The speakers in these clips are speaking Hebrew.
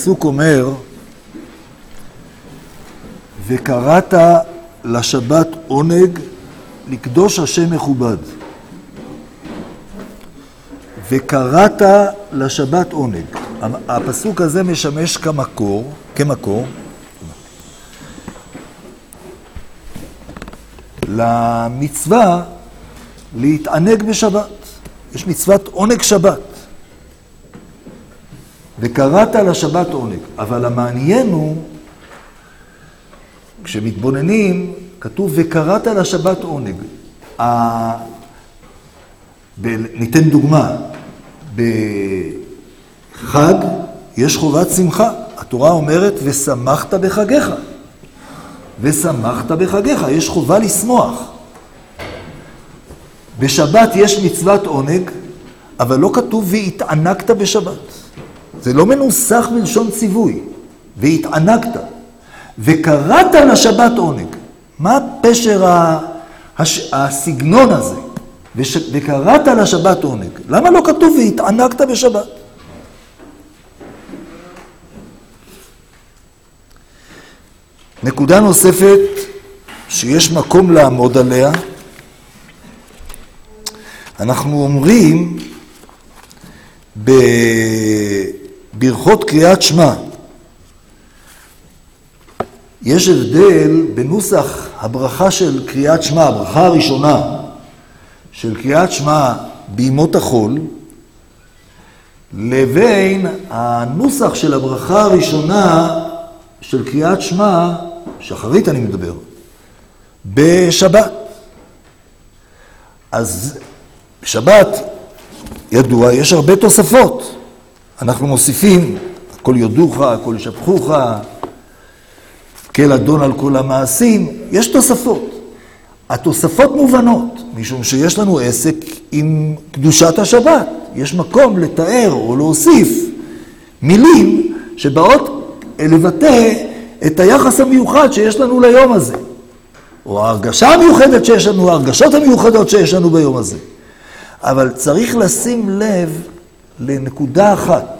הפסוק אומר, וקראת לשבת עונג לקדוש השם מכובד. וקראת לשבת עונג. הפסוק הזה משמש כמקור למצווה להתענג בשבת. יש מצוות עונג שבת. וקראת לשבת עונג. אבל המעניין הוא, כשמתבוננים, כתוב וקראת לשבת עונג. ניתן דוגמה. בחג יש חובת שמחה. התורה אומרת ושמחת בחגיך. ושמחת בחגיך. יש חובה לשמוח. בשבת יש מצוות עונג, אבל לא כתוב והתענגת בשבת. זה לא מנוסח מלשון ציווי. והתענגת. וקראת לשבת עונג. מה פשר הסגנון הזה? וקראת לשבת עונג. למה לא כתוב והתענגת בשבת? נקודה נוספת שיש מקום לעמוד עליה, אנחנו אומרים בברכות קריאת שמע, יש הבדל בנוסח הברכה של קריאת שמע, הברכה הראשונה של קריאת שמע בימות החול, לבין הנוסח של הברכה הראשונה של קריאת שמע, שחרית אני מדבר, בשבת. אז בשבת, ידוע, יש הרבה תוספות. אנחנו מוסיפים, הכל יודוך, הכל ישבחוך, כל אדון על כל המעשים, יש תוספות. התוספות מובנות, משום שיש לנו עסק עם קדושת השבת. יש מקום לתאר או להוסיף מילים שבאות לבטא את היחס המיוחד שיש לנו ליום הזה. או ההרגשה המיוחדת שיש לנו, ההרגשות המיוחדות שיש לנו ביום הזה. אבל צריך לשים לב לנקודה אחת.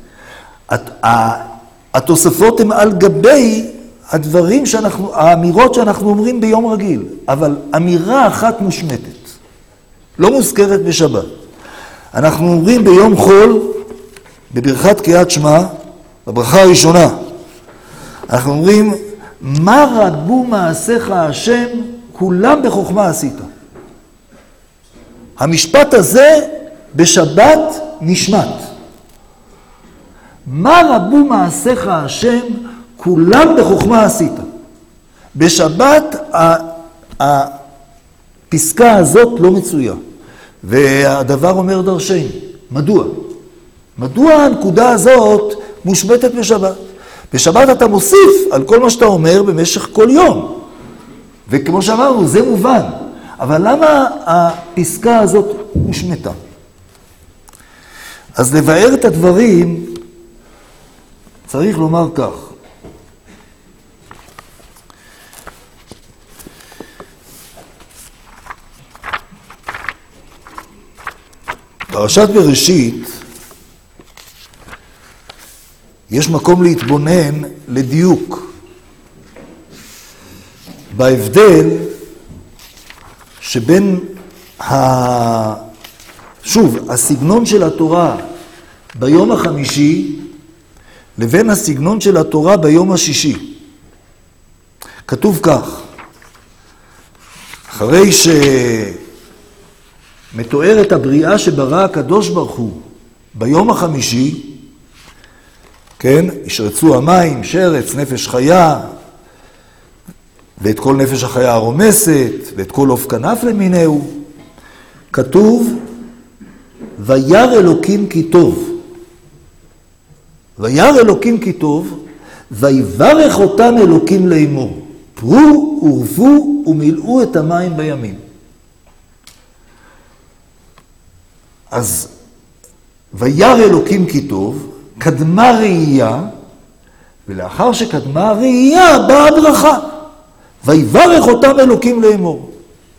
התוספות הן על גבי הדברים שאנחנו, האמירות שאנחנו אומרים ביום רגיל, אבל אמירה אחת מושמטת, לא מוזכרת בשבת. אנחנו אומרים ביום חול, בברכת קריאת שמע, בברכה הראשונה, אנחנו אומרים, מה רבו מעשיך השם, כולם בחוכמה עשית. המשפט הזה בשבת נשמט. מה רבו מעשיך השם, כולם בחוכמה עשית. בשבת הפסקה הזאת לא מצויה. והדבר אומר דרשני. מדוע? מדוע הנקודה הזאת מושמטת בשבת? בשבת אתה מוסיף על כל מה שאתה אומר במשך כל יום. וכמו שאמרנו, זה מובן. אבל למה הפסקה הזאת מושמטה? אז לבאר את הדברים צריך לומר כך. פרשת בראשית, יש מקום להתבונן לדיוק בהבדל שבין הסגנון של התורה ביום החמישי לבין הסגנון של התורה ביום השישי. כתוב כך, אחרי מתואר את הבריאה שברא הקדוש ברוך הוא ביום החמישי, כן, ישרצו המים, שרץ, נפש חיה, ואת כל נפש החיה הרומסת, ואת כל עוף כנף למיניהו, כתוב, וירא אלוקים כי טוב. וירא אלוקים כי טוב, ויברך אותם אלוקים לאמור, פרו ורבו ומילאו את המים בימים. אז וירא אלוקים כי טוב, קדמה ראייה, ולאחר שקדמה ראייה באה ברכה. ויברך אותם אלוקים לאמור.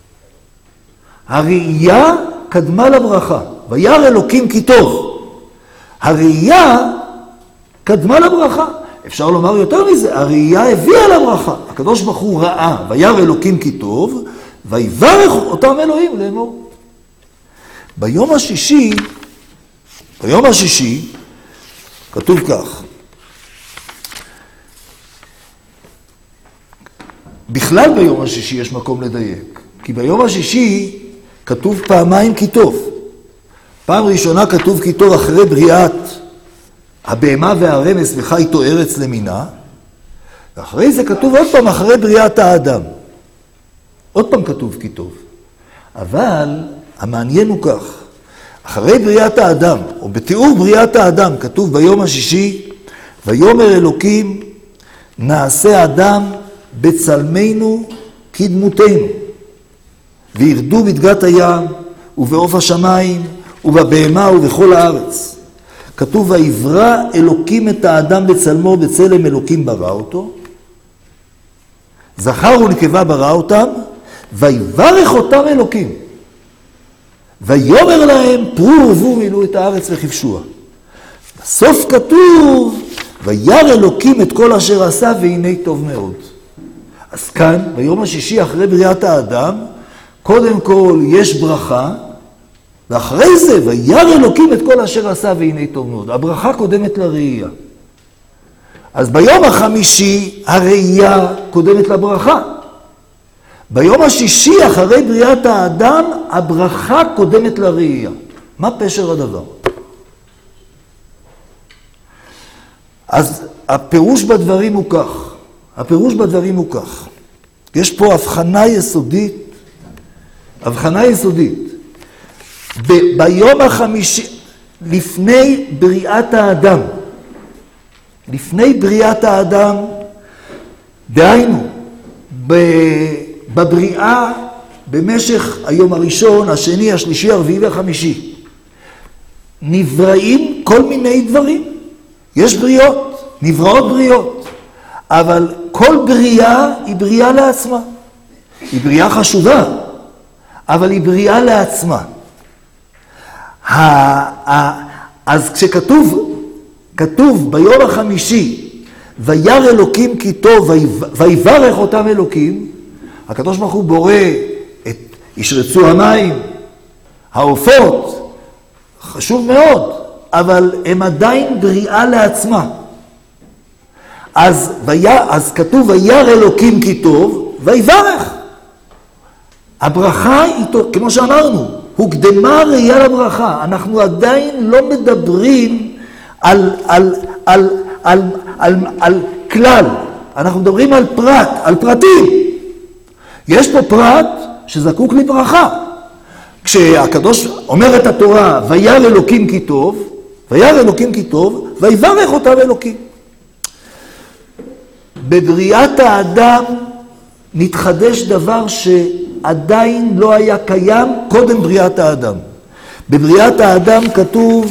הראייה קדמה לברכה. וירא אלוקים כי טוב. הראייה קדמה לברכה. אפשר לומר יותר מזה, הראייה הביאה לברכה. הקדוש ברוך הוא ראה, וירא אלוקים כי טוב, ויברך אותם אלוהים לאמור. ביום השישי, כתוב כך, בכלל ביום השישי יש מקום לדייק, כי ביום השישי כתוב פעמיים כי טוב. פעם ראשונה כתוב כי טוב אחרי בריאת הבהמה והרמס וחי איתו ארץ למינה, ואחרי זה כתוב עוד פעם אחרי בריאת האדם. עוד פעם כתוב כי טוב. אבל המעניין הוא כך, אחרי בריאת האדם, או בתיאור בריאת האדם, כתוב ביום השישי, ויאמר אלוקים, נעשה אדם בצלמנו כדמותנו, וירדו בדגת הים, ובעוף השמיים, ובבהמה ובכל הארץ. כתוב, ויברא אלוקים את האדם בצלמו, בצלם אלוקים ברא אותו, זכר ונקבה ברא אותם, ויברך אותם אלוקים. ויאמר להם, פרו ורבו מילאו את הארץ וכבשוה. בסוף כתוב, וירא אלוקים את כל אשר עשה, והנה טוב מאוד. אז כאן, ביום השישי אחרי בריאת האדם, קודם כל יש ברכה, ואחרי זה, וירא אלוקים את כל אשר עשה, והנה טוב מאוד. הברכה קודמת לראייה. אז ביום החמישי, הראייה קודמת לברכה. ביום השישי, אחרי בריאת האדם, הברכה קודמת לראייה. מה פשר הדבר? אז הפירוש בדברים הוא כך. יש פה הבחנה יסודית. ביום החמישי, לפני בריאת האדם, דהיינו, בבריאה, במשך היום הראשון, השני, השלישי, הרביעי והחמישי, נבראים כל מיני דברים. יש בריאות, נבראות בריאות, אבל כל בריאה היא בריאה לעצמה. היא בריאה חשובה, אבל היא בריאה לעצמה. אז כתוב ביום החמישי, וירא אלוקים כי טוב, ויברך אותם אלוקים, הקדוש ברוך הוא בורא את ישרצו המים, העופות, חשוב מאוד, אבל הם עדיין בריאה לעצמה. אז כתוב, וירא אלוקים כי טוב, ויברך. הברכה היא, כמו שאמרנו, הוקדמה ראייה לברכה. אנחנו עדיין לא מדברים על כלל. אנחנו מדברים על פרט, על פרטים. יש פה פרט שזקוק לברכה. כשהקדוש אומר את התורה, וירא אלוקים כי טוב, ויברך אותם אלוקים. בבריאת האדם נתחדש דבר שעדיין לא היה קיים קודם בריאת האדם. בבריאת האדם כתוב,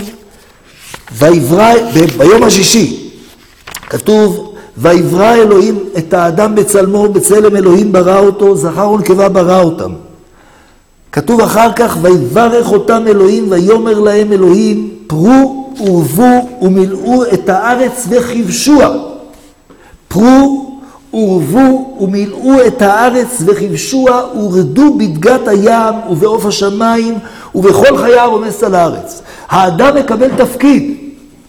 ביום השישי, כתוב, ויברא אלוהים את האדם בצלמו, בצלם אלוהים ברא אותו, זכר ונקבה ברא אותם. כתוב אחר כך, ויברך אותם אלוהים, ויאמר להם אלוהים, פרו ורבו ומילאו את הארץ וכבשוה. פרו ורבו ומילאו את הארץ וכבשוה, ורדו בדגת הים ובעוף השמיים ובכל חיה הרומסת על הארץ. האדם מקבל תפקיד.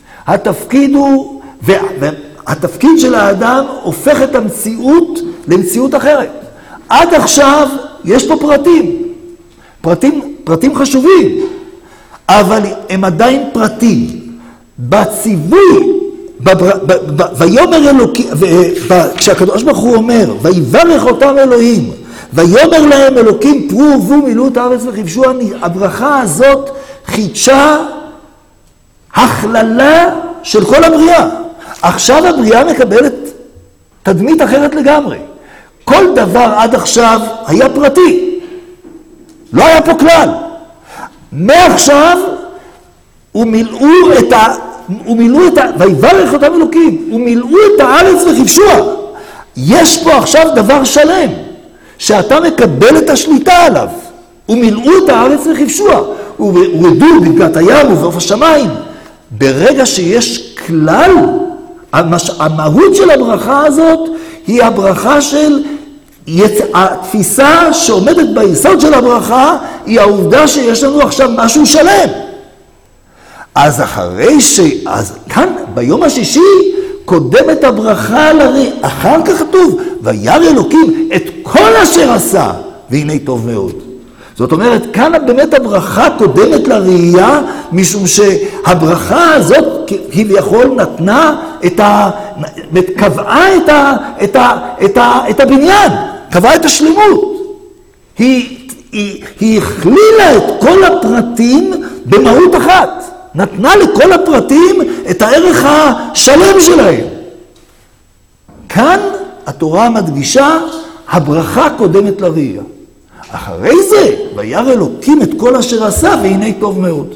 התפקיד של האדם הופך את המציאות למציאות אחרת. עד עכשיו יש פה פרטים חשובים, אבל הם עדיין פרטים. בציווי, ויאמר אלוקים, כשהקדוש ברוך הוא אומר, ויברך אותם אלוהים, ויאמר להם אלוקים, פרו ורבו מילאו את הארץ וכבשוה, הברכה הזאת חידשה הכללה של כל הבריאה. עכשיו הבריאה מקבלת תדמית אחרת לגמרי. כל דבר עד עכשיו היה פרטי. לא היה פה כלל. מעכשיו, ויברך אותם אלוקים, ומילאו את הארץ וכבשוה. יש פה עכשיו דבר שלם, שאתה מקבל את השליטה עליו. ומילאו את הארץ וכבשוה. ורדו בדגת הים ובעוף השמיים. ברגע שיש כלל, המהות של הברכה הזאת היא הברכה של, התפיסה שעומדת ביסוד של הברכה היא העובדה שיש לנו עכשיו משהו שלם. אז אז כאן ביום השישי קודמת הברכה לראייה, אחר כך כתוב, וירא אלוקים את כל אשר עשה, והנה טוב מאוד. זאת אומרת, כאן באמת הברכה קודמת לראייה, משום שהברכה הזאת כביכול נתנה קבעה את הבניין, קבעה את השלמות. היא הכלילה את כל הפרטים במהות אחת. נתנה לכל הפרטים את הערך השלם שלהם. כאן התורה מדגישה, הברכה קודמת לראייה. אחרי זה, וירא אלוקים את כל אשר עשה, והנה טוב מאוד.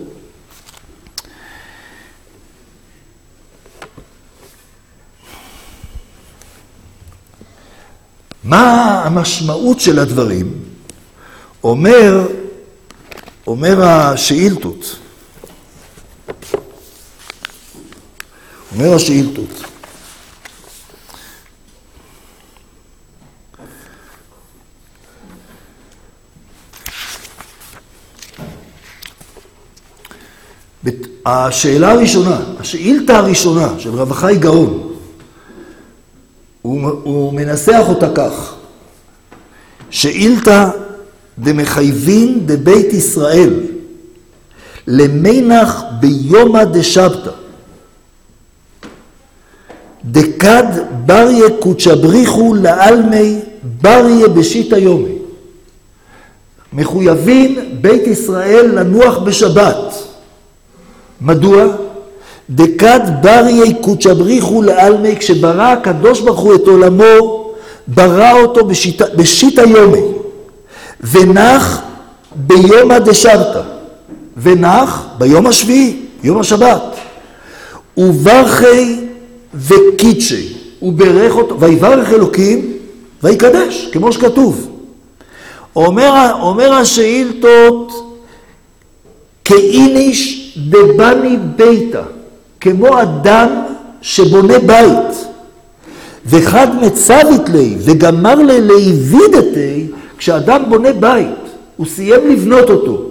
מה המשמעות של הדברים? אומר השאילתות. אומר השאילתות. השאלה הראשונה, השאילתה הראשונה של רב חי גאון, הוא מנסח אותה כך: שאילתה דמחייבין דבית ישראל למנח ביומא דשבתא דקד בריה קודשא בריחו לעלמי בריה בשיטא יומי. מחויבים בית ישראל לנוח בשבת. מדוע? דקד בריה קודשא בריחו לעלמי, כשברא הקדוש ברוך הוא את עולמו, ברא אותו בשיטא יומי. ונח ביומא דשבתא. ונח ביום השביעי, יום השבת. וברכי וקידשי, הוא ברך אותו, ויברך אלוקים ויקדש, כמו שכתוב. אומר השאילתות, כאיניש דבני ביתה, כמו אדם שבונה בית, וחד מצוות לי וגמר להיבידתי, כשאדם בונה בית, הוא סיים לבנות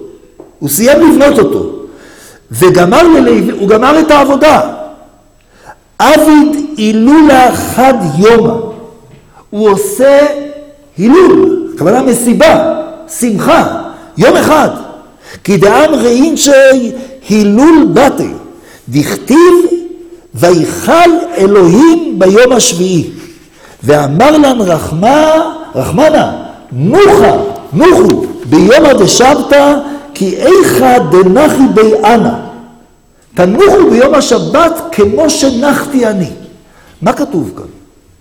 אותו, הוא גמר את העבודה. עביד הילולה חד יומא, הוא עושה הילול, הכוונה מסיבה, שמחה, יום אחד. כי דאם ראין שהילול בתי, דכתיב ויכל אלוהים ביום השביעי, ואמר לן רחמנה, נוחו ביומא דשבתא, כי איכא דנחי בי אנא. תנוחו ביום השבת כמו שנחתי אני. מה כתוב כאן?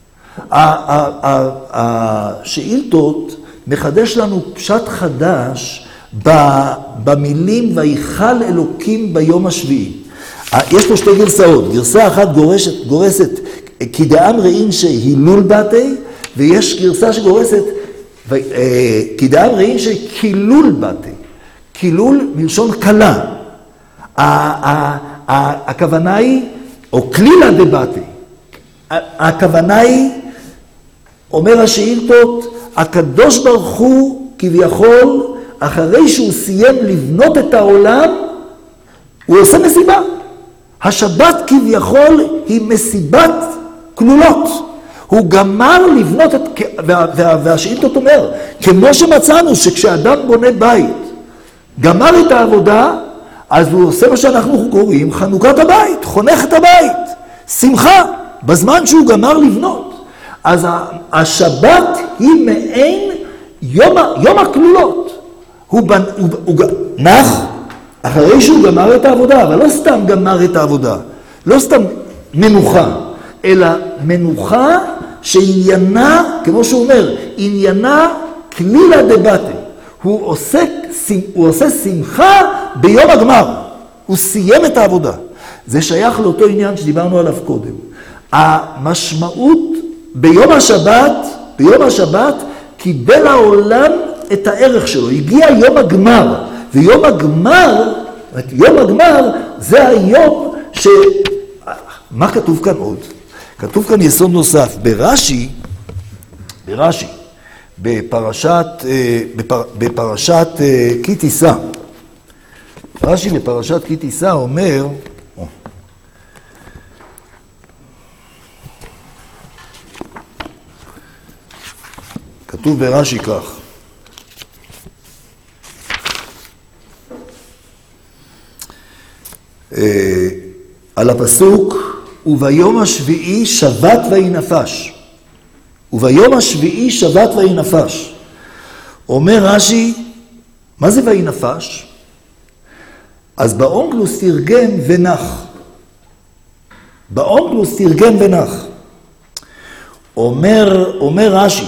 השאילתות מחדש לנו פשט חדש במילים ויכל אלוקים ביום השביעי. יש פה שתי גרסאות. גרסה אחת גורסת כי דאם ראין שהילול בתי, ויש גרסה שגורסת כי דאם ראין שכילול בתי. כילול מלשון קלה. הכוונה היא, או כלילה דבתי, הכוונה היא, אומר השאילתות, הקדוש ברוך הוא כביכול, אחרי שהוא סיים לבנות את העולם, הוא עושה מסיבה. השבת כביכול היא מסיבת כלולות. הוא גמר לבנות את, והשאילתות אומר, כמו שמצאנו שכשאדם בונה בית, גמר את העבודה, אז הוא עושה מה שאנחנו קוראים חנוכת הבית, חונך את הבית, שמחה, בזמן שהוא גמר לבנות. אז השבת היא מעין יום הכלולות. הוא נח אחרי שהוא גמר את העבודה, אבל לא סתם גמר את העבודה, לא סתם מנוחה, אלא מנוחה שעניינה, כמו שהוא אומר, עניינה כלילה דבתי. הוא עושה שמחה ביום הגמר. הוא סיים את העבודה. זה שייך לאותו עניין שדיברנו עליו קודם. המשמעות ביום השבת קיבל העולם את הערך שלו. הגיע יום הגמר. ויום הגמר זה היום מה כתוב כאן עוד? כתוב כאן יסוד נוסף, ברש"י, בפרשת כי תישא. רש"י בפרשת כי תישא אומר, כתוב ברש"י כך, על הפסוק, וביום השביעי שבת ויהי נפש. וביום השביעי שבת ויהי נפש. אומר רש"י, מה זה ויהי נפש? אז באונקלוס תרגם ונח. באונקלוס תרגם ונח. אומר רש"י,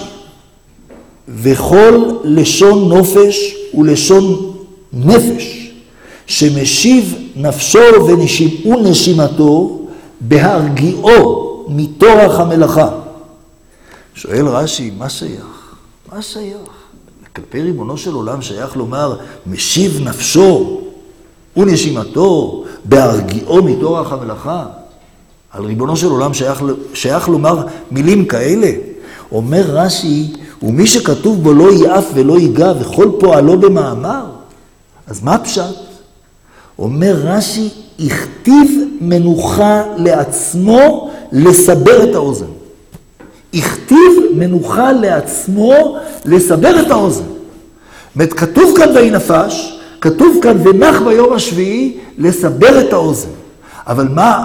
וכל לשון נופש ולשון נפש, שמשיב נפשו ונשימתו בהרגיעו מתורך המלאכה. שואל רש"י, מה שייך? מה שייך? כלפי ריבונו של עולם שייך לומר, משיב נפשו ונשימתו בהרגיעו מתורך המלאכה? על ריבונו של עולם שייך לומר מילים כאלה? אומר רש"י, ומי שכתוב בו לא יעף ולא ייגע וכל פועלו במאמר. אז מה פשט? אומר רש"י, הכתיב מנוחה לעצמו לסבר את האוזן. הכתיב מנוחה לעצמו לסבר את האוזן. כתוב כאן ויהי נפש, כתוב כאן ונח ביום השביעי לסבר את האוזן. אבל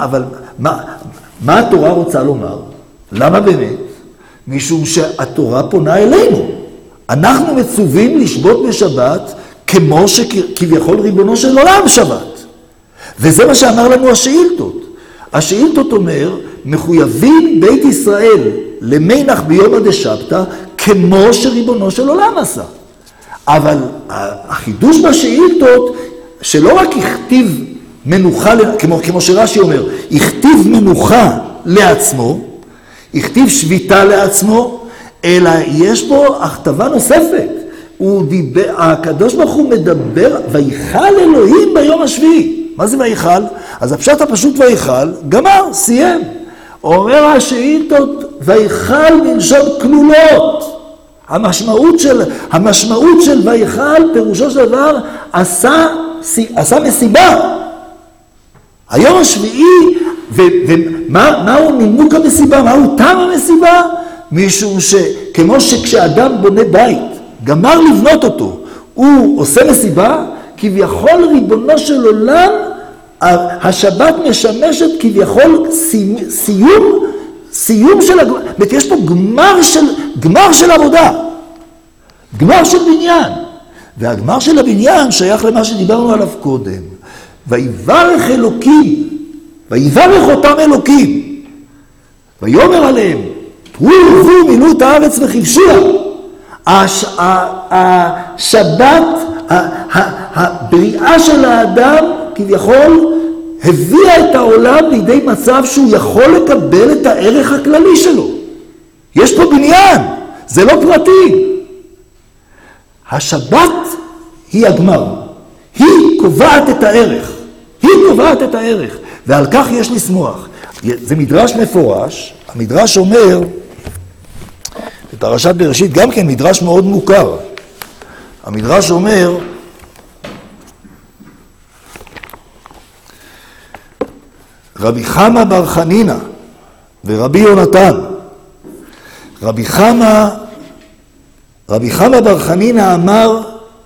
מה התורה רוצה לומר? למה באמת? משום שהתורה פונה אלינו. אנחנו מצווים לשבות בשבת כמו שכביכול ריבונו של עולם שבת. וזה מה שאמר לנו השאילתות. השאילתות אומר, מחויבים בית ישראל למנח ביום דשבתא כמו שריבונו של עולם עשה. אבל החידוש בשאילתות, שלא רק הכתיב מנוחה, כמו שרש"י אומר, הכתיב מנוחה לעצמו, הכתיב שביתה לעצמו, אלא יש בו הכתבה נוספת. הקדוש ברוך הוא מדבר, ויכל אלוהים ביום השביעי. מה זה ויכל? אז הפשט הפשוט ויכל, גמר, סיים. אומר השאילתות, ויכל מלשון כלולות. המשמעות של ויכל, פירושו של דבר, עשה מסיבה. היום השביעי, ומהו נימוק המסיבה? מהו טעם המסיבה? משום שכמו שכשאדם בונה בית, גמר לבנות אותו, הוא עושה מסיבה, כביכול ריבונו של עולם, השבת משמשת כביכול סיום של, יש פה גמר של עבודה, גמר של בניין, והגמר של הבניין שייך למה שדיברנו עליו קודם. ויברך אלוקים, ויברך אותם אלוקים, ויאמר עליהם, תראו ורבו מילאו את הארץ וכבשוה. השבת, הבריאה של האדם כביכול הביאה את העולם לידי מצב שהוא יכול לקבל את הערך הכללי שלו. יש פה בניין, זה לא פרטי. השבת היא הגמר, היא קובעת את הערך, היא קובעת את הערך, ועל כך יש לשמוח. זה מדרש מפורש, המדרש אומר, בפרשת בראשית גם כן מדרש מאוד מוכר. המדרש אומר, רבי חמא בר חנינא ורבי יונתן. רבי חמא בר חנינא אמר,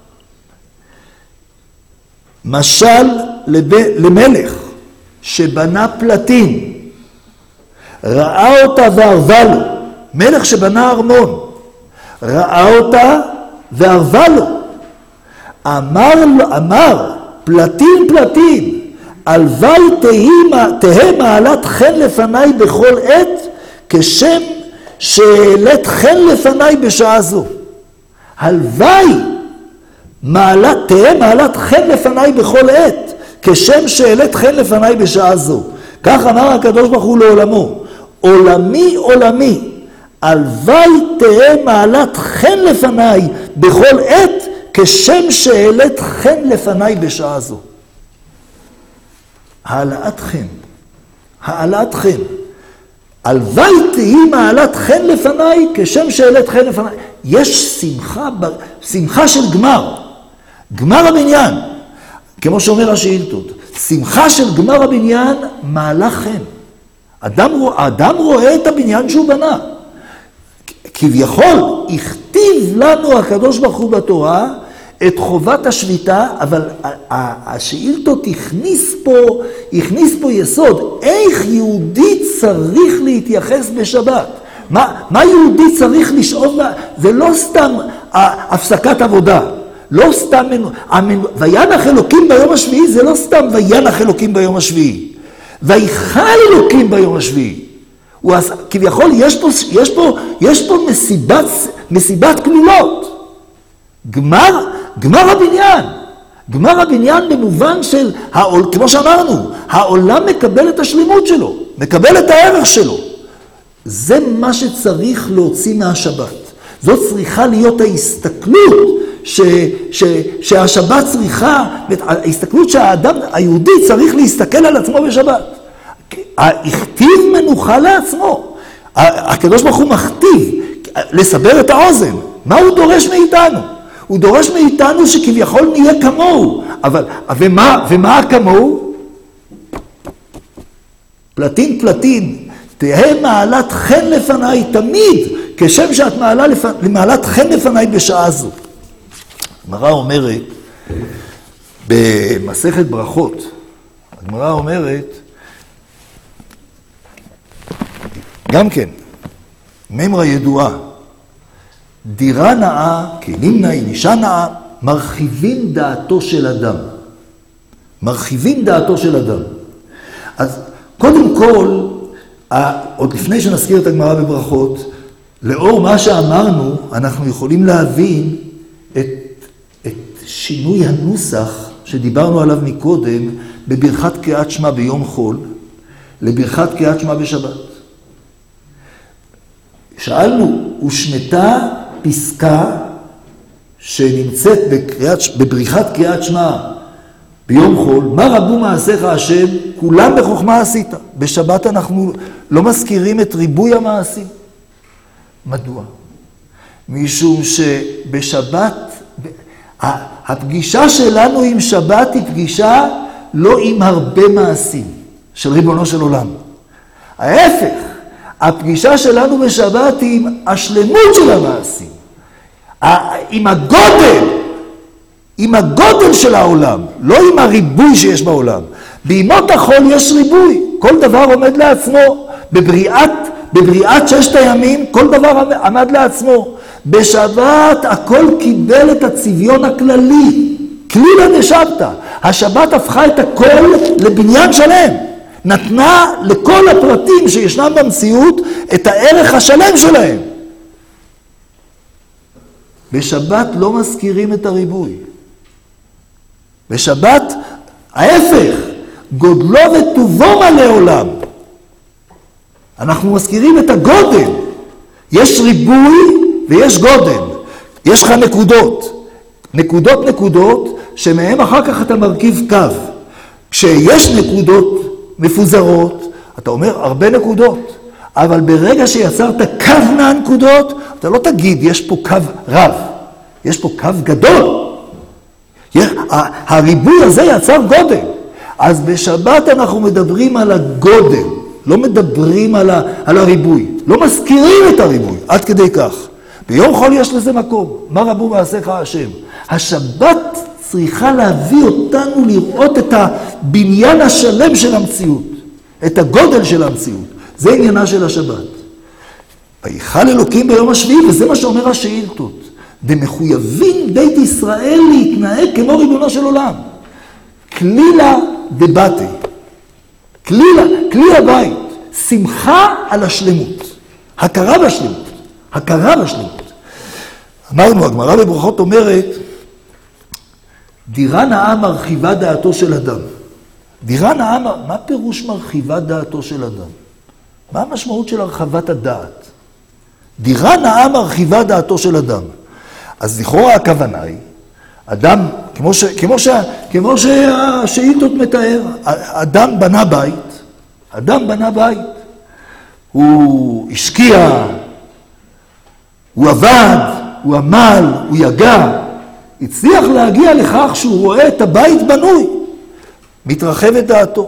משל למלך שבנה פלטין, ראה אותה וערבה לו. מלך שבנה ארמון, ראה אותה וערבה לו. אמר פלטין, הלוואי תהא מעלת חן לפניי בכל עת, כשם שהעלית חן לפניי בשעה זו. הלוואי תהא מעלת חן לפניי בכל עת, כשם שהעלית חן לפניי בשעה זו. כך אמר הקדוש ברוך הוא לעולמו, עולמי, הלוואי תהא מעלת חן לפניי בכל עת, כשם שהעלית חן לפניי בשעה זו. העלאת חן. הלוואי תהי מעלת חן לפניי, כשם שהעלית חן לפניי. יש שמחה של גמר. גמר הבניין. כמו שאומר השאילתות. שמחה של גמר הבניין מעלה חן. האדם רואה את הבניין שהוא בנה. כביכול, הכתיב לנו הקדוש ברוך הוא בתורה את חובת השביתה, אבל השאילתות הכניס פה יסוד. איך יהודי צריך להתייחס בשבת? מה יהודי צריך לשאוב? זה לא סתם הפסקת עבודה. לא סתם, וינח אלוקים ביום השביעי, זה לא סתם וינח אלוקים ביום השביעי. ויכל אלוקים ביום השביעי. כביכול יש פה מסיבת כלילות. גמר הבניין. גמר הבניין במובן של, כמו שאמרנו, העולם מקבל את השלימות שלו, מקבל את הערך שלו. זה מה שצריך להוציא מהשבת. זאת צריכה להיות ההסתכלות שהשבת צריכה, ההסתכלות שהאדם היהודי צריך להסתכל על עצמו בשבת. הכתיב מנוחה לעצמו. הקדוש ברוך הוא מכתיב לסבר את האוזן. מה הוא דורש מאיתנו? הוא דורש מאיתנו שכביכול נהיה כמוהו. ומה כמוהו? פלטין, תהיה מעלת חן לפניי תמיד, כשם שאת מעלת חן לפניי בשעה זו. הגמרא אומרת, במסכת ברכות, הגמרא אומרת, גם כן, ממרה ידועה, דירה נאה, כלים נאים, אישה נאה, מרחיבים דעתו של אדם. מרחיבים דעתו של אדם. אז קודם כל, עוד לפני שנזכיר את הגמרא בברכות, לאור מה שאמרנו, אנחנו יכולים להבין את שינוי הנוסח שדיברנו עליו מקודם, בברכת קריאת שמע ביום חול, לברכת קריאת שמע בשבת. שאלנו, הושמטה פסקה שנמצאת בברכת קריאת שמע ביום חול, מה רבו מעשיך השם, כולם בחוכמה עשית. בשבת אנחנו לא מזכירים את ריבוי המעשים. מדוע? משום שבשבת, הפגישה שלנו עם שבת היא פגישה לא עם הרבה מעשים של ריבונו של עולם. ההפך, הפגישה שלנו בשבת היא עם השלמות של המעשים, עם הגודל של העולם, לא עם הריבוי שיש בעולם. בימות החול יש ריבוי, כל דבר עומד לעצמו. בבריאת ששת הימים כל דבר עמד לעצמו. בשבת הכל קיבל את הצביון הכללי, כלילה דשבתא. השבת הפכה את הכל לבניין שלם, נתנה לכל הפרטים שישנם במציאות את הערך השלם שלהם. בשבת לא מזכירים את הריבוי. בשבת, ההפך, גודלו וטובו מלא עולם. אנחנו מזכירים את הגודל. יש ריבוי ויש גודל. יש לך נקודות, שמהם אחר כך אתה מרכיב קו. כשיש נקודות מפוזרות, אתה אומר הרבה נקודות. אבל ברגע שיצרת קו מהנקודות, אתה לא תגיד, יש פה קו רב. יש פה קו גדול. הריבוי הזה יצר גודל. אז בשבת אנחנו מדברים על הגודל. לא מדברים על הריבוי. לא מזכירים את הריבוי. עד כדי כך. ביום חול יש לזה מקום. מה רבו מעשיך השם? השבת צריכה להביא אותנו לראות את הבניין השלם של המציאות. את הגודל של המציאות. זה עניינה של השבת. ויכל אלוקים ביום השביעי, וזה מה שאומר השאילתות. ומחויבים בית ישראל להתנהג כמו ריבונו של עולם. כלילה דבתי. כלילה בית. שמחה על השלמות. הכרה בשלמות. אמרנו, הגמרא בברכות אומרת, דירה נאה מרחיבה דעתו של אדם. דירה נאה, מה פירוש מרחיבה דעתו של אדם? מה המשמעות של הרחבת הדעת? דירה נאה מרחיבה דעתו של אדם. אז לכאורה הכוונה היא, אדם, כמו שהשאילתות מתאר, אדם בנה בית, הוא השקיע, הוא עבד, הוא עמל, הוא יגע, הצליח להגיע לכך שהוא רואה את הבית בנוי, מתרחב את דעתו.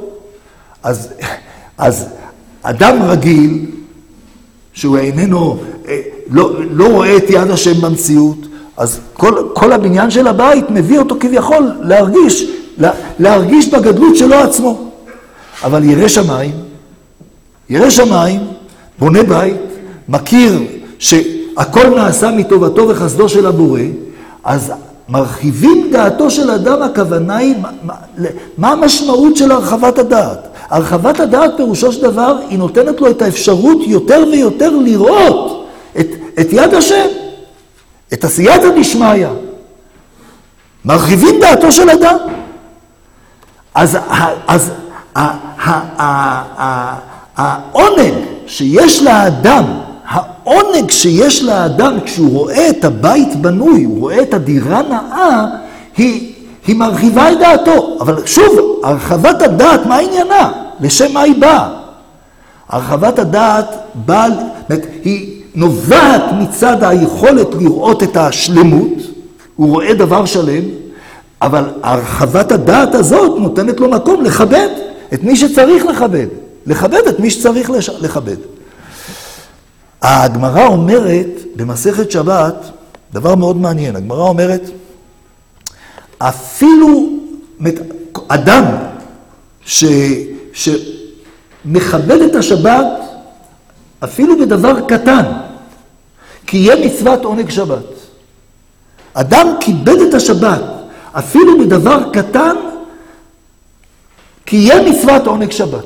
אז אדם רגיל, שהוא איננו, לא רואה את יד השם במציאות, אז כל הבניין של הבית מביא אותו כביכול להרגיש בגדלות שלו עצמו. אבל ירא שמיים, בונה בית, מכיר שהכל נעשה מטובתו וחסדו של הבורא, אז מרחיבים דעתו של אדם, הכוונה היא, מה המשמעות של הרחבת הדעת? הרחבת הדעת פירושו של דבר, היא נותנת לו את האפשרות יותר ויותר לראות את יד השם, את עשייתא דשמיא. מרחיבים דעתו של אדם. אז העונג שיש לאדם, כשהוא רואה את הבית בנוי, הוא רואה את הדירה נאה, היא מרחיבה את דעתו. אבל שוב, הרחבת הדעת, מה עניינה? לשם מה היא באה? הרחבת הדעת היא נובעת מצד היכולת לראות את השלמות, הוא רואה דבר שלם, אבל הרחבת הדעת הזאת נותנת לו מקום לכבד את מי שצריך לכבד את מי שצריך לכבד. הגמרא אומרת במסכת שבת, דבר מאוד מעניין, הגמרא אומרת, אפילו אדם שמכבד את השבת, אפילו בדבר קטן, כי יהיה מצוות עונג שבת. אדם כיבד את השבת, אפילו בדבר קטן, כי יהיה מצוות עונג שבת.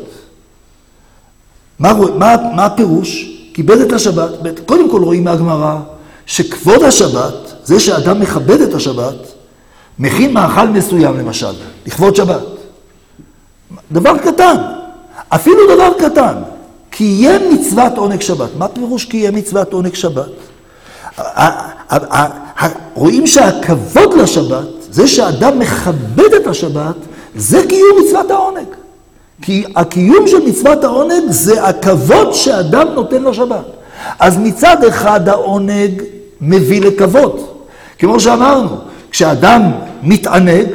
מה הפירוש? כיבד את השבת. קודם כל רואים מהגמרא שכבוד השבת, זה שאדם מכבד את השבת, מכין מאכל מסוים למשל, לכבוד שבת. דבר קטן, אפילו דבר קטן, כי יהיה מצוות עונג שבת. מה פירוש כי יהיה מצוות עונג שבת? רואים שהכבוד לשבת, זה שאדם מכבד את השבת, זה קיום מצוות העונג. כי הקיום של מצוות העונג זה הכבוד שאדם נותן לשבת. אז מצד אחד העונג מביא לכבוד. כמו שאמרנו, כשאדם מתענג,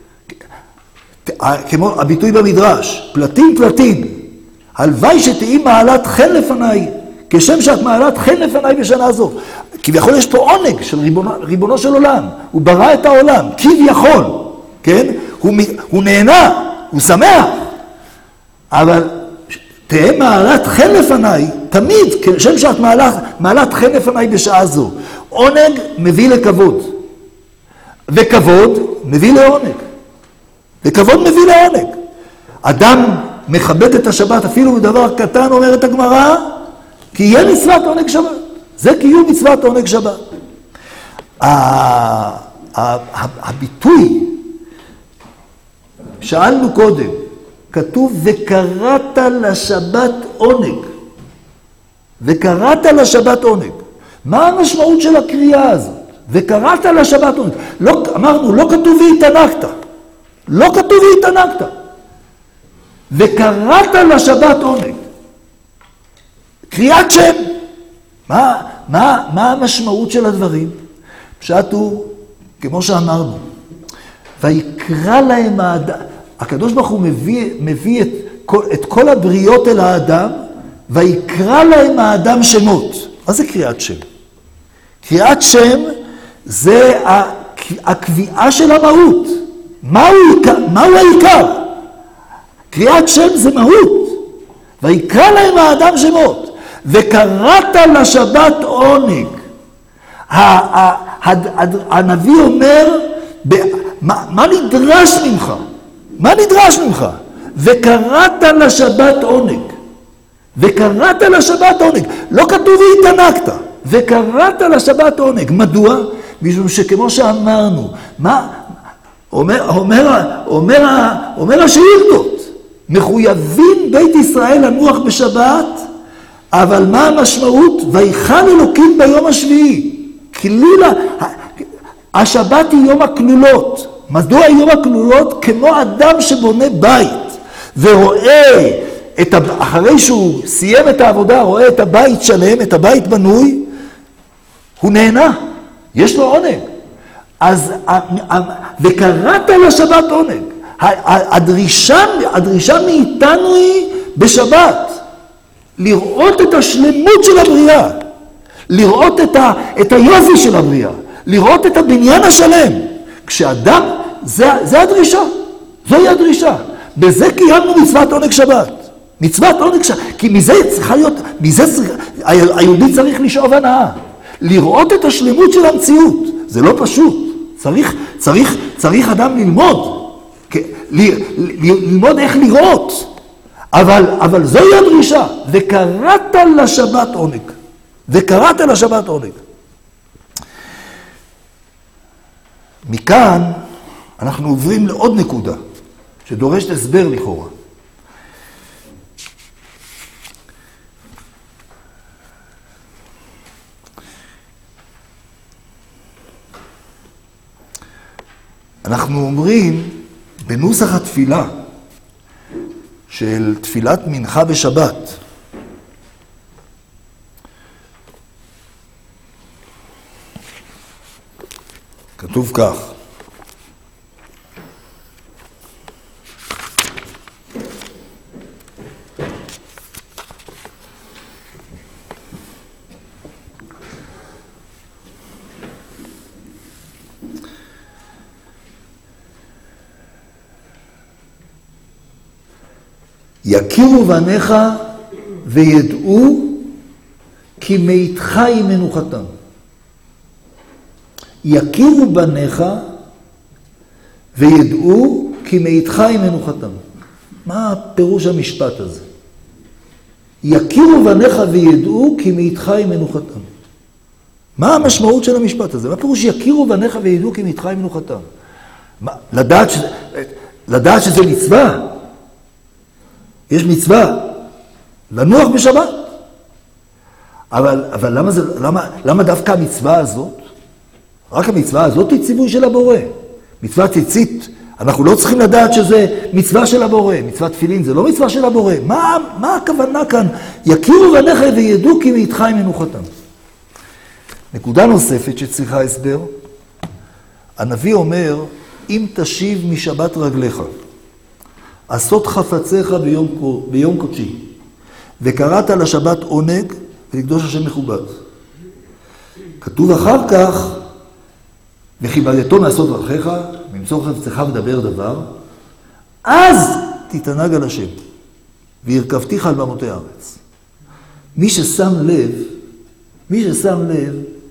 כמו הביטוי במדרש, פלטין, הלוואי שתהי מעלת חן לפניי, כשם שאת מעלת חן לפניי בשנה זו. כביכול יש פה עונג של ריבונו של עולם. הוא ברא את העולם, כביכול, כן? הוא נהנה, הוא שמח. אבל תהיה מעלת חן לפניי, תמיד, כשם שאת מעלת חן לפניי בשעה זו. עונג מביא לכבוד. וכבוד מביא לעונג. אדם מכבד את השבת אפילו בדבר קטן, אומרת הגמרא, כי יהיה מצוות עונג שבת. זה קיום מצוות עונג שבת. הביטוי, שאלנו קודם, כתוב וקראת לשבת עונג. מה המשמעות של הקריאה הזאת? וקראת לשבת עונג. אמרנו, לא כתוב והתענגת. וקראת לשבת עונג. קריאת שם. מה המשמעות של הדברים? פשט הוא, כמו שאמרנו, ויקרא להם האדם. הקדוש ברוך הוא מביא את כל הבריות אל האדם, ויקרא להם האדם שמות. מה זה קריאת שם? קריאת שם זה הקביעה של המהות. מהו העיקר? קריאת שם זה מהות. ויקרא להם האדם שמות. וקראת לשבת עונג. הנביא אומר, מה נדרש ממך? וקראת לשבת עונג. לא כתוב והתענגת. וקראת לשבת עונג. מדוע? משום שכמו שאמרנו, אומר השאילתות, מחויבים בית ישראל לנוח בשבת, אבל מה המשמעות? ויחל אלוקים ביום השביעי. כלילה, השבת היא יום הכלולות. מדוע יום הכלולות? כמו אדם שבונה בית ורואה אחרי שהוא סיים את העבודה, רואה את הבית שלם, את הבית בנוי, הוא נהנה, יש לו עונג. אז, וקראת לשבת עונג. הדרישה מאיתנו היא בשבת, לראות את השלמות של הבריאה, לראות את היופי של הבריאה, לראות את הבניין השלם. כשאדם, זה הדרישה, זוהי הדרישה. בזה קיימנו מצוות עונג שבת. מצוות עונג שבת, כי מזה צריכה להיות, היהודי צריך לשאוב הנאה. לראות את השלמות של המציאות, זה לא פשוט. צריך אדם ללמוד, ללמוד איך לראות. אבל זוהי הדרישה, וקראת לשבת עונג. וקראת לשבת עונג. מכאן אנחנו עוברים לעוד נקודה, שדורשת הסבר לכאורה. אנחנו אומרים בנוסח התפילה של תפילת מנחה בשבת, כתוב כך: יכירו בניך וידעו כי מאיתך היא מנוחתם. יכירו בניך וידעו כי מאיתך היא מנוחתם. מה פירוש המשפט הזה? יכירו בניך וידעו כי מאיתך היא מנוחתם. מה המשמעות של המשפט הזה? מה פירוש יכירו בניך וידעו כי מאיתך היא מנוחתם? לדעת שזה מצווה. יש מצווה לנוח בשבת. אבל למה דווקא המצווה הזאת? רק המצווה הזאת היא ציווי של הבורא. מצווה ציצית, אנחנו לא צריכים לדעת שזה מצווה של הבורא. מצוות תפילין זה לא מצווה של הבורא. מה הכוונה כאן? יכירו בניך וידעו כי מאיתך היא מנוחתם. נקודה נוספת שצריכה הסבר. הנביא אומר, אם תשיב משבת רגליך, עשות חפציך ביום קודשי, וקראת לשבת עונג ולקדוש השם מכובד. כתוב אחר כך, וכיבדתו מעשות דרכיך, ממצוא חפציך ודבר דבר, אז תתענג על השם, והרכבתיך על במותי הארץ. מי ששם לב,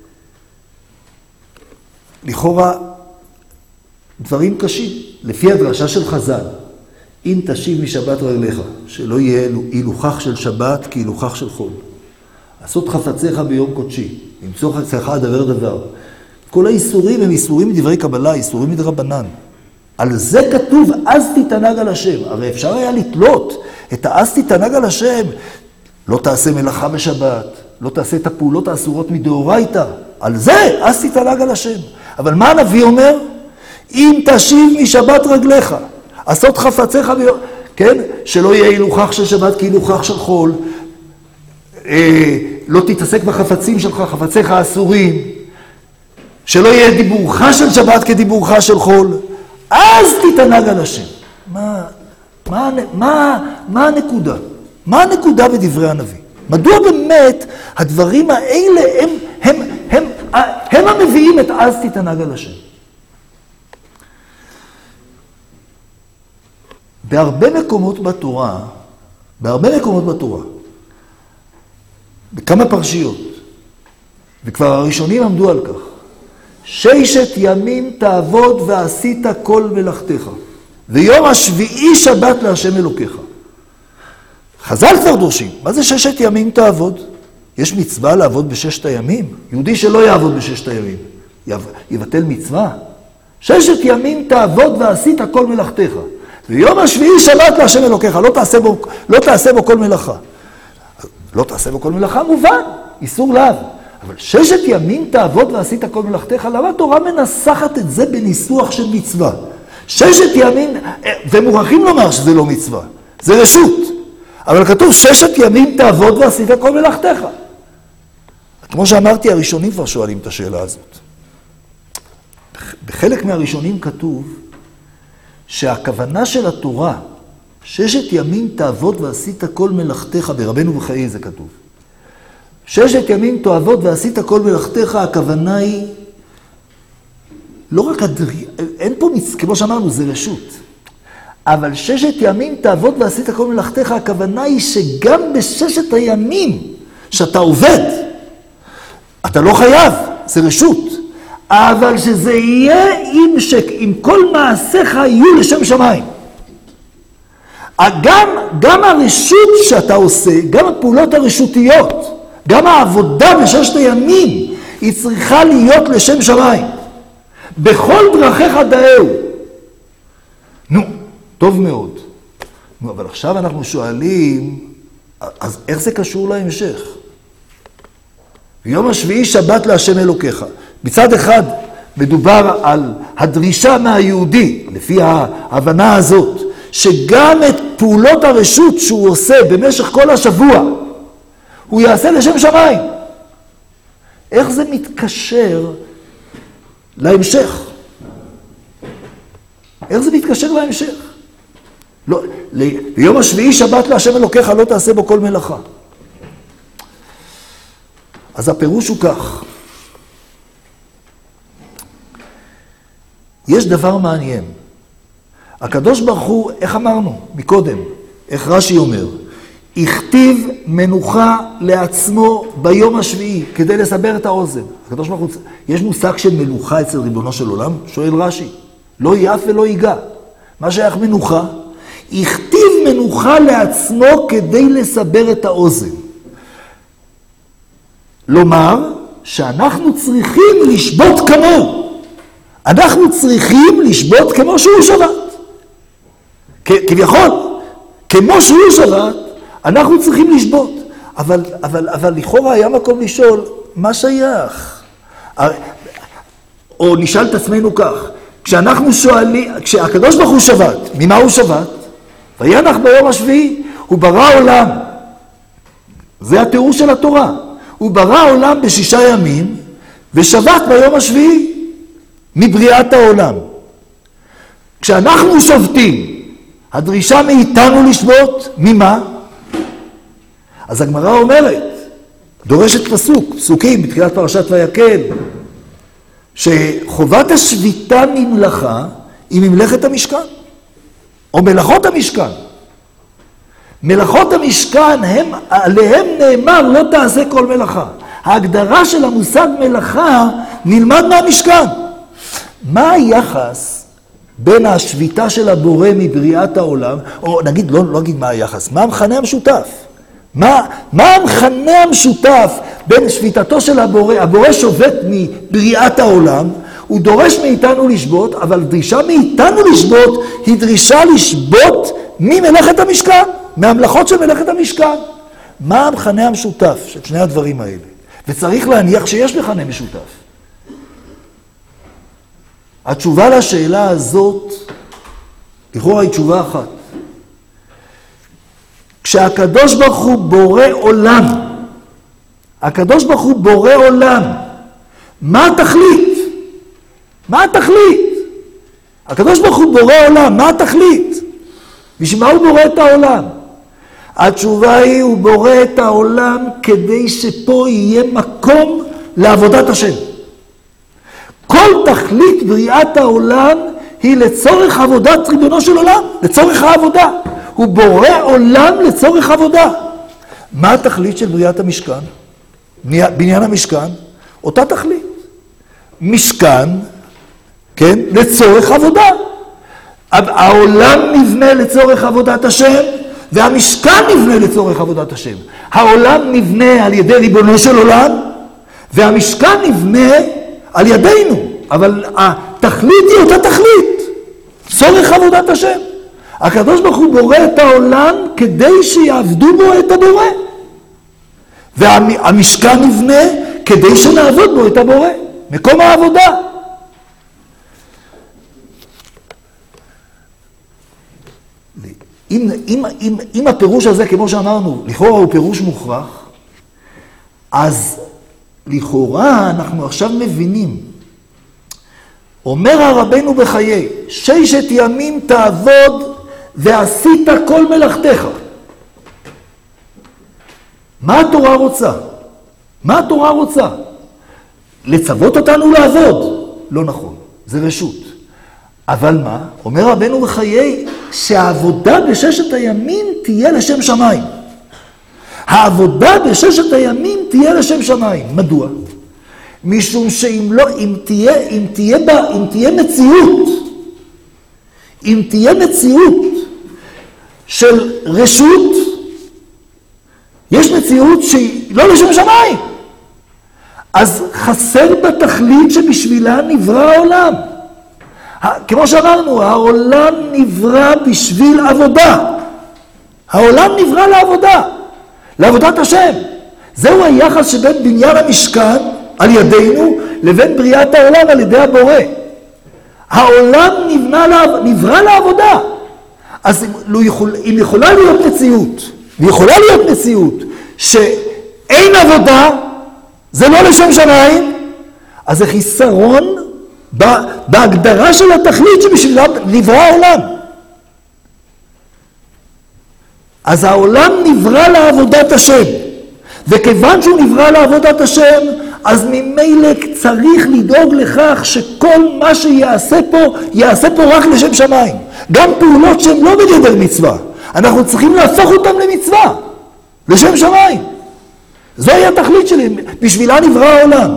לכאורה דברים קשים, לפי הדרשה של חז"ל, אם תשיב משבת רגליך, שלא יהיה הילוכך של שבת כהילוכך של חול. לעשות חפציך ביום קודשי, למצוא חפציך דבר דבר. כל האיסורים הם איסורים מדברי קבלה, איסורים מדרבנן. על זה כתוב, אז תתענג על השם. הרי אפשר היה לתלות את אז תתענג על השם. לא תעשה מלאכה בשבת, לא תעשה את הפעולות האסורות מדאורייתא. על זה, אז תתענג על השם. אבל מה הנביא אומר? אם תשיב משבת רגליך, עשות חפציך ביום, כן? שלא יהיה הילוכך של שבת כהילוכך של חול. לא תתעסק בחפצים שלך, חפציך האסורים. שלא יהיה דיבורך של שבת כדיבורך של חול. אז תתענג על השם. מה הנקודה? מה הנקודה בדברי הנביא? מדוע באמת הדברים האלה הם המביאים את אז תתענג על השם? בהרבה מקומות בתורה, בכמה פרשיות, וכבר הראשונים עמדו על כך, 6 ימים תעבוד ועשית כל מלאכתך, ויום השביעי שבת להשם אלוקיך. חז"ל כבר דורשים, מה זה 6 ימים תעבוד? יש מצווה לעבוד ב6 הימים? יהודי שלא יעבוד ב6 הימים, יבטל מצווה? 6 ימים תעבוד ועשית כל מלאכתך, ויום השביעי שבת להשם אלוקיך, לא תעשה בו כל מלאכה. לא תעשה בו כל מלאכה מובן, איסור לאו. אבל 6 ימים תעבוד ועשית כל מלאכתך, למה התורה מנסחת את זה בניסוח של מצווה? 6 ימים, ומוכרחים לומר שזה לא מצווה, זה רשות. אבל כתוב 6 ימים תעבוד ועשית כל מלאכתך. כמו שאמרתי, הראשונים כבר שואלים את השאלה הזאת. בחלק מהראשונים כתוב שהכוונה של התורה, 6 ימים תעבוד ועשית כל מלאכתך, ברבנו בחיי זה כתוב. 6 ימים תעבוד ועשית כל מלאכתך, הכוונה היא, לא רק אין פה, כמו שאמרנו, זה רשות. אבל 6 ימים תעבוד ועשית כל מלאכתך, הכוונה היא שגם ב6 הימים שאתה עובד, אתה לא חייב, זה רשות. אבל שזה יהיה אם כל מעשיך יהיו לשם שמיים. גם הרשות שאתה עושה, גם הפעולות הרשותיות, גם העבודה ב6 הימים, היא צריכה להיות לשם שמיים. בכל דרכיך דאהו. נו, טוב מאוד. נו, אבל עכשיו אנחנו שואלים, אז איך זה קשור להמשך? יום השביעי שבת להשם אלוקיך. מצד אחד מדובר על הדרישה מהיהודי, לפי ההבנה הזאת, שגם את פעולות הרשות שהוא עושה במשך כל השבוע, הוא יעשה לשם שמיים. איך זה מתקשר להמשך? איך זה מתקשר להמשך? לא, ליום השביעי שבת להשם אלוקיך לא תעשה בו כל מלאכה. אז הפירוש הוא כך. יש דבר מעניין. הקדוש ברוך הוא, איך אמרנו מקודם, איך רש"י אומר, הכתיב מנוחה לעצמו ביום השביעי, כדי לסבר את האוזן. הקדוש ברוך הוא, יש מושג של מנוחה אצל ריבונו של עולם? שואל רש"י. לא יעף ולא ייגע. מה שייך מנוחה? הכתיב מנוחה לעצמו כדי לסבר את האוזן. לומר שאנחנו צריכים לשבות כמוהו. אנחנו צריכים לשבות כמו שהוא שבת. כביכול, כמו שהוא שבת, אנחנו צריכים לשבות. אבל לכאורה היה מקום לשאול, מה שייך? או נשאל את עצמנו כך, כשאנחנו שואלים, כשהקדוש ברוך הוא שבת, ממה הוא שבת? וינח ביום השביעי, הוא ברא עולם. זה התיאור של התורה. הוא ברא עולם ב6 ימים, ושבת ביום השביעי, מבריאת העולם. כשאנחנו שובתים, הדרישה מאיתנו לשבות, ממה? אז הגמרא אומרת, דורשת פסוקים בתחילת פרשת ויקל, שחובת השביתה ממלאכה היא ממלאכת המשכן, או מלאכות המשכן. מלאכות המשכן, עליהם נאמר לא תעשה כל מלאכה. ההגדרה של המושג מלאכה נלמד מהמשכן. מה היחס בין השביתה של הבורא מבריאת העולם, או נגיד, לא נגיד מה היחס, מה המכנה המשותף? מה המכנה המשותף בין שביתתו של הבורא? הבורא שובת מבריאת העולם, הוא דורש מאיתנו לשבות, אבל דרישה מאיתנו לשבות היא דרישה לשבות ממלאכת המשכן, מהמלאכות של מלאכת המשכן. מה המכנה המשותף של שני הדברים האלה? וצריך להניח שיש מכנה משותף. התשובה לשאלה הזאת, לכאורה היא תשובה אחת. כשהקדוש ברוך הוא בורא עולם, הקדוש ברוך הוא בורא עולם, מה התכלית? מה התכלית? הקדוש ברוך הוא בורא עולם, מה התכלית? בשביל מה הוא בורא את העולם? התשובה היא, הוא בורא את העולם כדי שפה יהיה מקום לעבודת השם. כל תכלית בריאת העולם היא לצורך עבודת ריבונו של עולם, לצורך העבודה. הוא בורא עולם לצורך עבודה. מה התכלית של בריאת המשכן? בניין המשכן, אותה תכלית. משכן, כן, לצורך עבודה. העולם נבנה לצורך עבודת השם, והמשכן נבנה לצורך עבודת השם. העולם נבנה על ידי ריבונו של עולם, והמשכן נבנה על ידינו. אבל התכלית היא אותה תכלית, צורך עבודת השם. הקדוש ברוך הוא בורא את העולם כדי שיעבדו בו את הבורא. והמשכן נבנה כדי שנעבוד בו את הבורא. מקום העבודה. אם הפירוש הזה, כמו שאמרנו, לכאורה הוא פירוש מוכרח, אז לכאורה אנחנו עכשיו מבינים. אומר הרבנו בחיי, 6 ימים תעבוד ועשית כל מלאכתך. מה התורה רוצה? מה התורה רוצה? לצוות אותנו לעבוד. לא נכון, זה רשות. אבל מה? אומר רבנו בחיי, שהעבודה ב6 הימים תהיה לשם שמיים. העבודה ב6 הימים תהיה לשם שמיים. מדוע? משום שאם לא, אם תהיה מציאות של רשות, יש מציאות שהיא לא לשם שמיים. אז חסר בתכלית שבשבילה נברא העולם. כמו שאמרנו, העולם נברא בשביל עבודה. העולם נברא לעבודה, לעבודת השם. זהו היחס שבין בניין המשכן על ידינו לבין בריאת העולם על ידי הבורא. העולם נברא לעבודה. אז אם יכולה להיות מציאות, ויכולה להיות מציאות שאין עבודה, זה לא לשם שמיים, אז זה חיסרון בהגדרה של התכלית שבשבילה נברא העולם. אז העולם נברא לעבודת השם, וכיוון שהוא נברא לעבודת השם, אז ממילא צריך לדאוג לכך שכל מה שיעשה פה רק לשם שמיים. גם פעולות שהן לא בגדר מצווה, אנחנו צריכים להפוך אותן למצווה, לשם שמיים. זוהי התכלית שלי, בשבילה נברא העולם.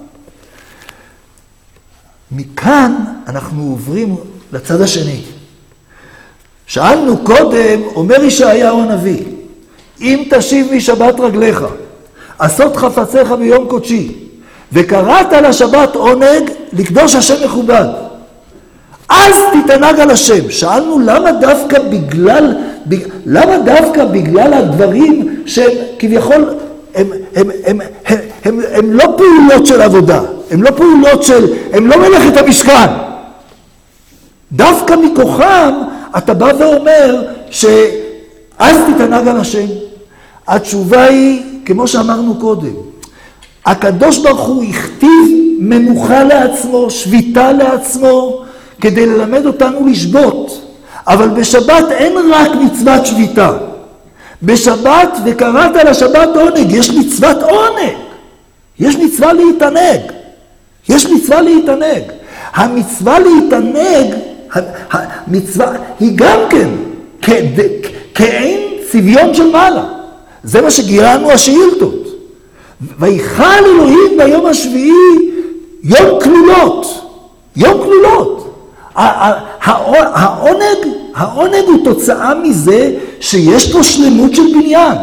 מכאן אנחנו עוברים לצד השני. שאלנו קודם, אומר ישעיהו הנביא, אם תשיב משבת רגליך, עשות חפציך ביום קודשי, וקראת לשבת עונג, לקדוש השם מכובד, אז תתענג על השם. שאלנו למה דווקא בגלל הדברים שהם כביכול, הם לא פעולות של עבודה, הם לא מלאכת המשכן. דווקא מכוחם אתה בא ואומר שאז תתענג על השם. התשובה היא, כמו שאמרנו קודם, הקדוש ברוך הוא הכתיב מנוחה לעצמו, שביתה לעצמו, כדי ללמד אותנו לשבות. אבל בשבת אין רק מצוות שביתה. בשבת וקראת לשבת עונג, יש מצוות עונג. יש מצווה להתענג. המצווה להתענג, המצווה היא גם כן כאין צביון של מעלה. זה מה שגירענו השאילתות. ויחל אלוהים ביום השביעי יום כלולות. העונג הוא תוצאה מזה שיש פה שלמות של בניין.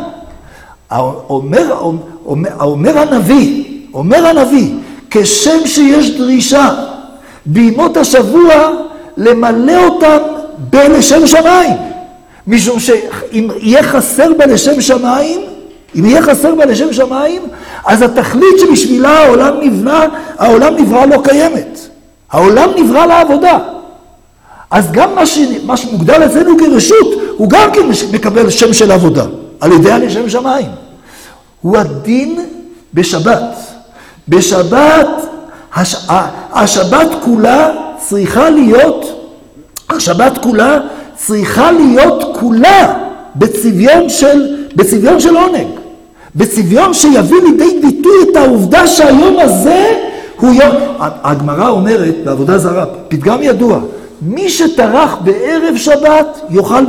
אומר הנביא, כשם שיש דרישה בימות השבוע למלא אותם בלשם שמיים. משום שאם יהיה חסר בלשם שמיים, אז התכלית שבשבילה העולם נברא לא קיימת. העולם נברא לעבודה. אז גם מה שמוגדל אצלנו כרשות, הוא גם כן מקבל שם של עבודה, על ידי לשם שמיים. הוא הדין בשבת. בשבת, השבת כולה צריכה להיות כולה בצביון של עונג. בצביון שיביא לידי ביטוי את העובדה שהיום הזה הוא יום... הגמרא אומרת בעבודה זרה, פתגם ידוע, מי שטרח בערב שבת יאכל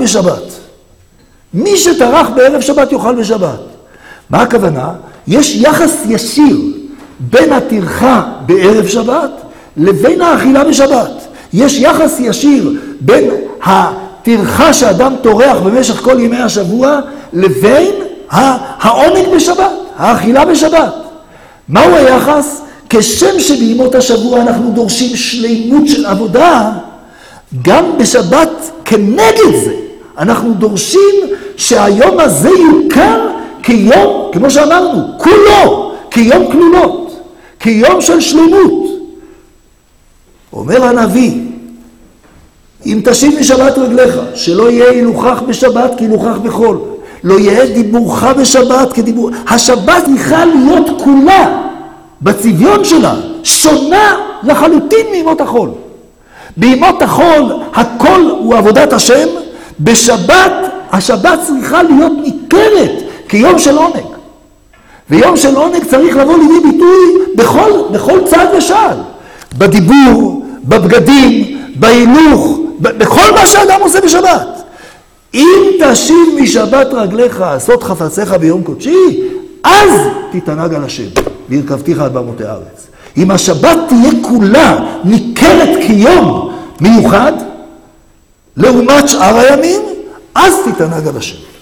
בשבת. מה הכוונה? יש יחס ישיר בין הטרחה בערב שבת לבין האכילה בשבת. יש יחס ישיר בין הטרחה שאדם טורח במשך כל ימי השבוע לבין העונג בשבת, האכילה בשבת. מהו היחס? כשם שבימות השבוע אנחנו דורשים שלימות של עבודה, גם בשבת כנגד זה אנחנו דורשים שהיום הזה יוכר כיום, כמו שאמרנו, כולו, כיום כלולות, כיום של שלימות. אומר הנביא, אם תשיב משבת רגליך, שלא יהיה הילוכך בשבת כהילוכך בחול. לא יהיה דיבורך בשבת כדיבור... השבת צריכה להיות כולה, בצביון שלה, שונה לחלוטין מימות החול. בימות החול הכל הוא עבודת השם, בשבת, השבת צריכה להיות ניכרת כיום של עונג. ויום של עונג צריך לבוא לידי ביטוי בכל צד ושעל. בדיבור, בבגדים, בהילוך, בכל מה שאדם עושה בשבת. אם תשיב משבת רגליך, עשות חפציך ביום קודשי, אז תתענג על השם, והרכבתיך על במותי הארץ. אם השבת תהיה כולה ניכרת כיום מיוחד, לעומת שאר הימים, אז תתענג על השם.